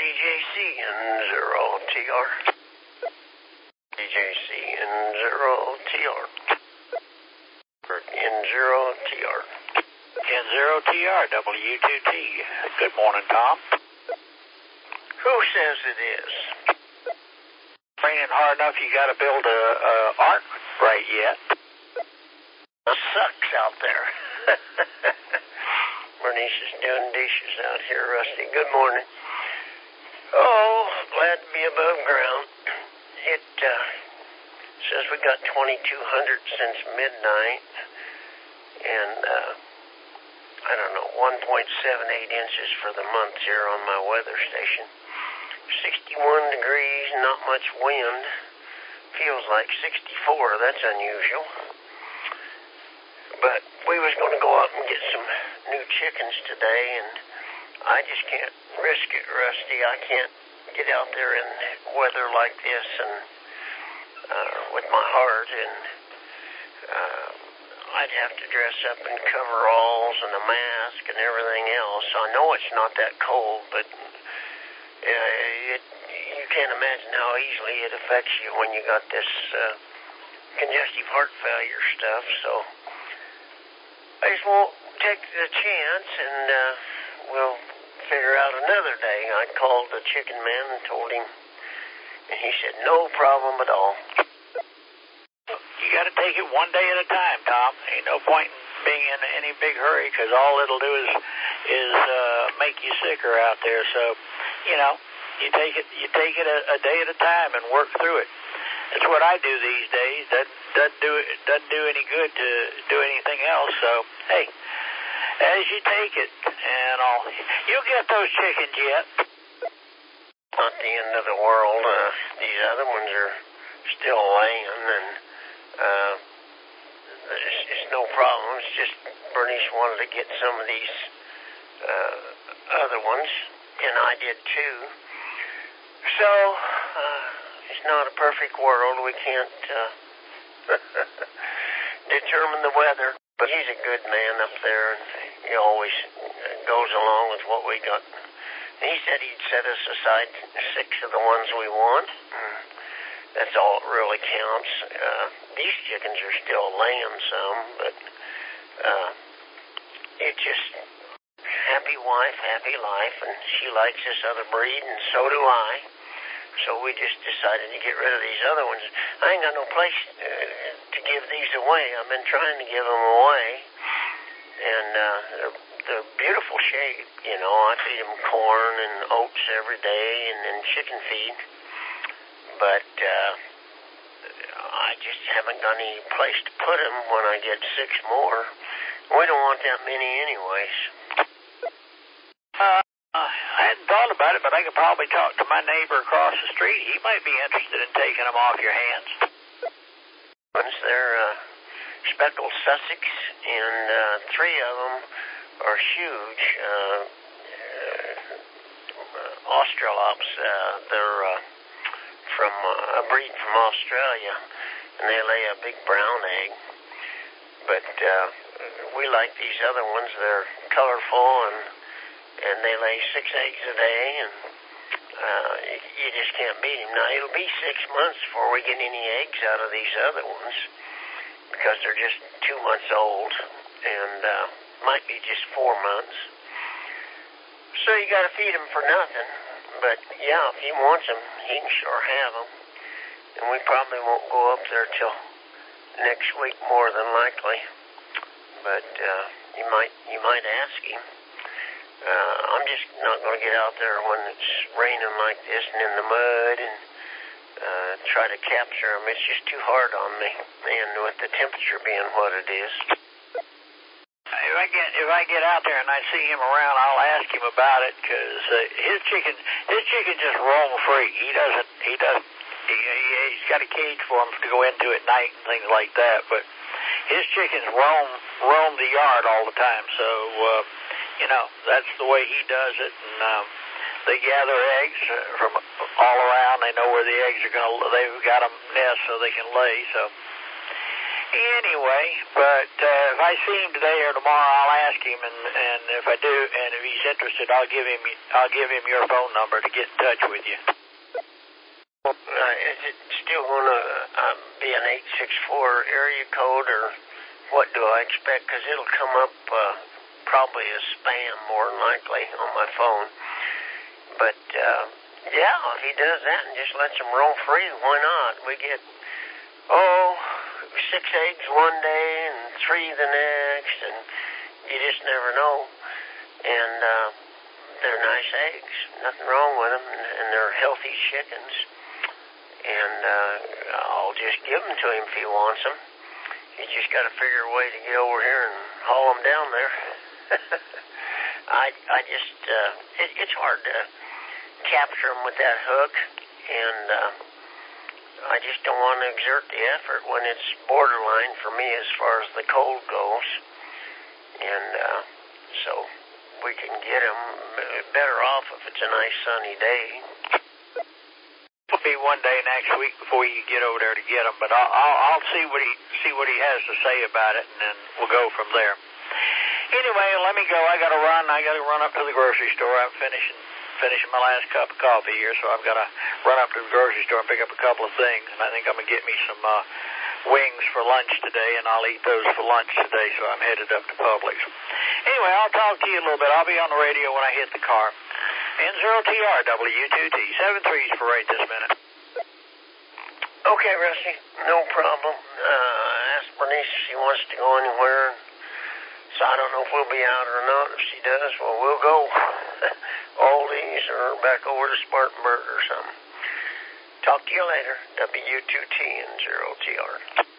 DJC and 0TR. DJC and 0TR. N0TR. N0TR, W2T. Good morning, Tom. Who says it is? Raining hard enough you got to build a ark right yet. It sucks out there. Bernice is doing dishes out here, Rusty. Good morning. Oh, glad to be above ground. It says we got 2,200 since midnight, and I don't know, 1.78 inches for the month here on my weather station. 61 degrees, not much wind. Feels like 64. That's unusual. But we was going to go out and get some new chickens today, and I just can't risk it, Rusty. I can't get out there in weather like this and with my heart, and I'd have to dress up in coveralls and a mask and everything else. I know it's not that cold, but you can't imagine how easily it affects you when you got this congestive heart failure stuff. So I just won't take the chance, and we'll figure out another day. I called the chicken man and told him, and he said, no problem at all. You got to take it one day at a time, Tom. Ain't no point in being in any big hurry, because all it'll do is make you sicker out there. So, you know, you take it a day at a time and work through it. That's what I do these days. Doesn't do any good to do anything else. So, hey, as you take it, and you'll get those chickens yet. Not the end of the world. These other ones are still laying, and it's no problem. It's just Bernice wanted to get some of these other ones, and I did too. So, it's not a perfect world. We can't determine the weather, but he's a good man up there, and he always goes along with what we got. And he said he'd set us aside 6 of the ones we want. That's all that really counts. These chickens are still laying some, but it just, happy wife, happy life, and she likes this other breed, and so do I. So we just decided to get rid of these other ones. I ain't got no place to give these away. I've been trying to give them away, and they're beautiful shape. You know, I feed them corn and oats every day, and then chicken feed. But I just haven't got any place to put them when I get 6 more. We don't want that many anyways. I hadn't thought about it, but I could probably talk to my neighbor across the street. He might be interested in taking them off your hands. They're speckled Sussex, and 3 of them are huge. Australops. They're from a breed from Australia, and they lay a big brown egg. But we like these other ones. They're colorful, and they lay 6 eggs a day, and you just can't beat them. Now, it'll be 6 months before we get any eggs out of these other ones, because they're just 2 months old, and might be just 4 months. So you got to feed them for nothing. But, yeah, if he wants them, he can sure have them. And we probably won't go up there till next week, more than likely. But you might ask him. I'm just not going to get out there when it's raining like this and in the mud and try to capture them. It's just too hard on me, and with the temperature being what it is. If I get out there and I see him around, I'll ask him about it, because his chicken just roam free. He's got a cage for him to go into at night and things like that. But his chickens roam the yard all the time. So you know, that's the way he does it. And they gather eggs from all around. They know where the eggs are they've got them nest so they can lay. So Anyway, but if I see him today or tomorrow, I'll ask him, and if I do, and if he's interested, I'll give him your phone number to get in touch with you. Is it still going to be an 864 area code, or what do I expect? Because it'll come up probably as spam, more than likely, on my phone. But, yeah, if he does that and just lets them roam free, why not? We get, 6 eggs one day and 3 the next, and you just never know. And they're nice eggs, nothing wrong with them, and they're healthy chickens. And I'll just give them to him if he wants them. He's just got to figure a way to get over here and haul them down there. It's hard to capture them with that hook, and I just don't want to exert the effort when it's borderline for me as far as the cold goes. And so we can get them better off if it's a nice sunny day. It'll be one day next week before you get over there to get them, but I'll see what he has to say about it, and then we'll go from there. Anyway, let me go. I got to run up to the grocery store. I'm finishing my last cup of coffee here, so I've got to run up to the grocery store and pick up a couple of things. And I think I'm going to get me some wings for lunch today, and I'll eat those for lunch today, so I'm headed up to Publix. Anyway, I'll talk to you a little bit. I'll be on the radio when I hit the car. N0TR, W2T, 7-3s for right this minute. Okay, Rusty, no problem. Ask Bernice if she wants to go anywhere. So I don't know if we'll be out or not. If she does, well, we'll go. Aldi's or back over to Spartanburg or something. Talk to you later. W2T and 0TR.